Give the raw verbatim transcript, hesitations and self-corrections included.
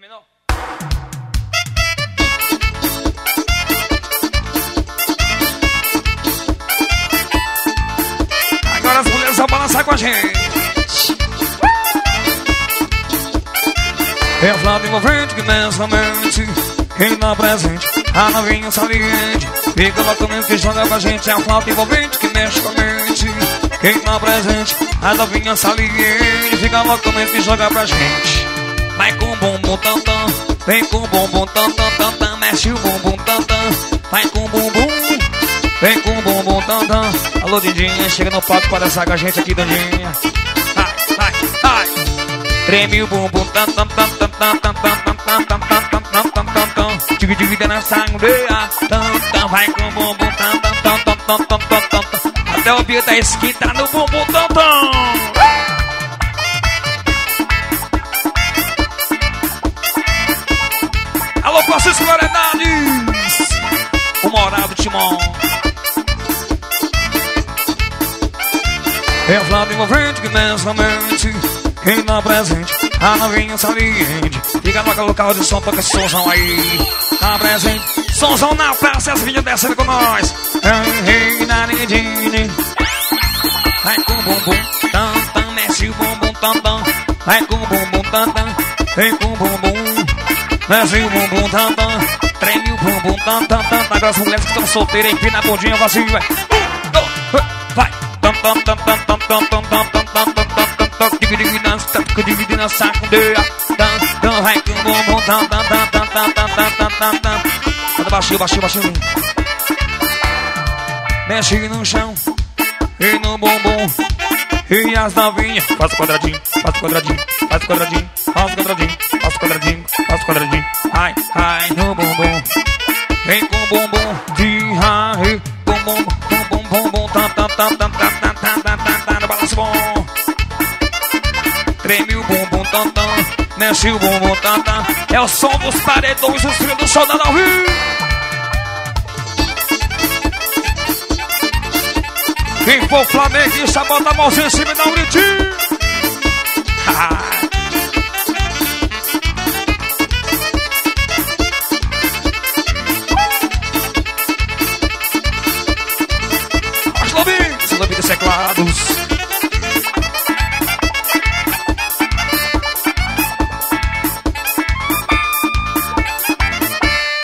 menor. Agora as mulheres vão balançar com a gente. É a flauta envolvente que mexe a mente. Quem tá presente, a novinha saliente. Fica loucamente que joga pra gente. É a flauta envolvente que mexe com a mente. Quem tá presente, a novinha saliente. Fica loucamente que joga pra gente. Vai com o bumbum tantã, vem com o bumbum tantã tantã. Mexe o bumbum tantã, vai com o bumbum, vem com o bumbum tantã. Alô Dindinha, chega no palco para dançar com a gente aqui, Dindinha. Ai, ai, ai. Treme o bumbum tantã tantã tantã tantã tantã tantã tantã tantã. Dividida na sangueira, tantã. Vai com o bumbum tantã tantã tantã tantã. Até o Bia da esquina tá no bumbum tantã. Alô, Francisco Loredades, o moral do Timão. É a flauta envolvente que mexe a mente. Quem tá presente, a novinha saliente. Fica no local de som, toca esse somzão aí. Tá presente, somzão na praça, as vinhas descendo com nós. Vai com o bumbum, tam, tam, mexe o bumbum, tam, tam. Vai com o bumbum, tam, tam. Vem com o bumbum, mexe o bumbum, tam, tam. Treme o bumbum, tam, tam, tam. Agora as mulheres que estão solteiras, empina a bundinha vazia. Um, dois, vai. Tam, tam, tam, tam, tam, tam, tam, tam, tam, tam, tam, tam. Dividindo na sacudeira. Vai com o bumbum, tam, tam, tam, tam, tam, tam, tam, tam, tam. Manda baixinho, baixinho, baixinho. Mexe no chão e no bumbum. E as novinhas, faz o quadradinho, faz o quadradinho, faz o quadradinho, faz o quadradinho, faz o quadradinho, faz o quadradinho. Ai, ai, no bumbum. Vem com o bumbum de raio. Bumbum, bumbum, bumbum, tam, tam, tam, tam, tam, tam, tam, tam, tam, tam, no balanço bom. Treme o bumbum, tam, tam, mexe o bumbum, tam, tam. É o som dos paredões, os filhos do soldado ao vivo. Quem for flamenguista, bota a mãozinha em cima e dá um gritinho.